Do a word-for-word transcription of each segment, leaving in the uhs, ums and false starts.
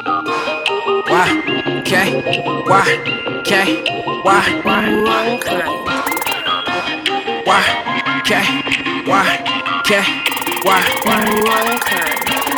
Why? Okay. Why? Okay. Why? Wrong kind. Why? Okay. Why? Okay. Why? Wrong kind.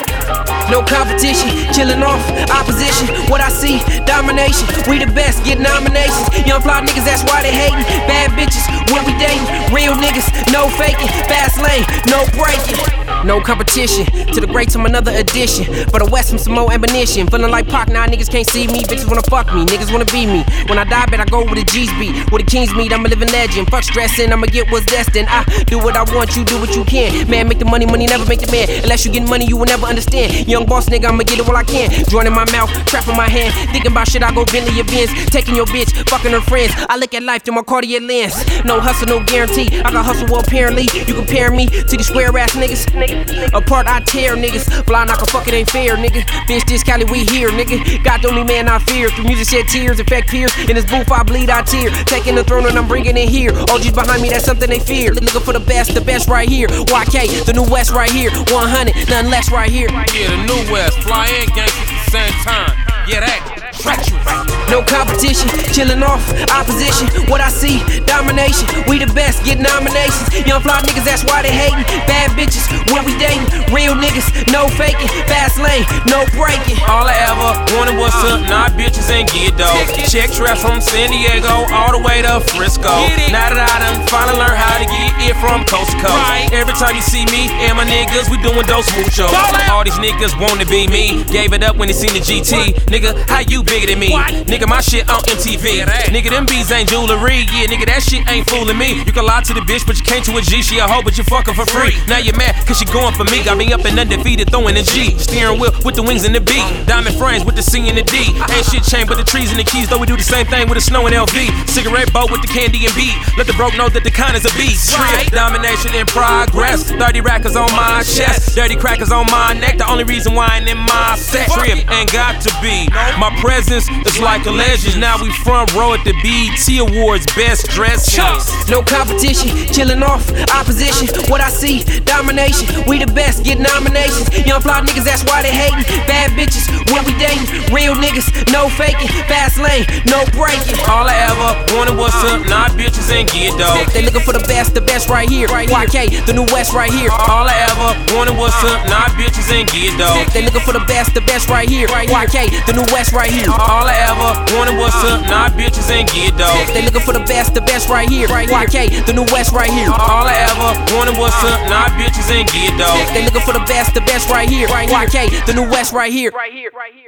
No competition, killing off opposition. What I see, domination. We the best, get nominations. Young fly niggas, that's why they hating. Bad bitches, when we dating. Real niggas, no faking. Fast lane, no breaking. No competition, to the greats I'm another addition. For the West I'm some more ammunition. Feeling like Pac, now niggas can't see me. Bitches wanna fuck me, niggas wanna be me. When I die, bet I go where the G's be. Where the kings meet, I'm a living legend. Fuck stressing, I'ma get what's destined. I do what I want, you do what you can. Man, make the money, money never make the man. Unless you get money, you will never understand. Young boss nigga, I'ma get it while I can. Joint in my mouth, trap in my hand. Thinking about shit, I go Bentley events. Taking your bitch, fucking her friends. I look at life through my Cartier lens. No hustle, no guarantee. I got hustle, well apparently. You compare me to these square ass niggas. Apart I tear niggas. Blind I can fuck it ain't fair, nigga. Bitch, this Cali, we here, nigga. God the only man I fear. Through music shed tears, affect peers. In this booth I bleed, I tear. Taking the throne and I'm bringing it here. O Gs behind me, that's something they fear. Looking for the best, the best right here. Y K, the new West right here. one hundred, nothing less right here. Yeah, the new West, fly and gangsters at the same time. Yeah, that treacherous. No competition, killing off opposition. What I see, domination. We the best, get nominations. Young fly niggas, that's why they hating. Bad bitches, when we dating. Real niggas, no faking. Fast lane, no breaking. All I ever wanted was to knock bitches and get dope. Check traps from San Diego all the way to Frisco. Now that I done finally learned how to get it from coast to coast. Every time you see me and my niggas, we doing those muchos. All these niggas want to be me. Gave it up when they seen the G T. Nigga, how you bigger than me? Nigga, my shit on M T V. Nigga, them bees ain't jewelry. Yeah, nigga, that shit ain't fooling me. You can lie to the bitch, but you can't to a G. She a hoe, but you fucking for free. Now you're mad, cause she going for me. Got me up and undefeated, throwing the G. Steering wheel with the wings and the B. Diamond frames with the C and the D. Ain't shit changed but the trees and the keys, though we do the same thing with the snow and L V. Cigarette boat with the candy and beat. Let the broke know that the con is a beast. Trip, domination in progress. thirty rackers on my chest. Dirty crackers on my neck. The only reason why I ain't in my set. Trip, ain't got to be. My presence is like a legend. Now we front row at the B E T Awards, best dressed. No competition, killing off opposition. What I see, domination. We the best, get nominations. Young fly niggas, that's why they hating. Bad bitches, when we dating. Real niggas, no faking. Fast lane, no breaking. All I ever wanted was to knock bitches and get dope. They looking for the best, the best right here. Y K, the new West right here. All I ever wanted was to knock bitches and get dope. They looking for the best, the best right here. Y K, the new West right here. All I ever wanted was to knock bitches and get dope. They looking for the best, the best right here. Y K, the new West right here. All I ever wanted was to knock bitches and get dope. They looking for the best, the best right here. Y K, the new West right here. Right here, right here.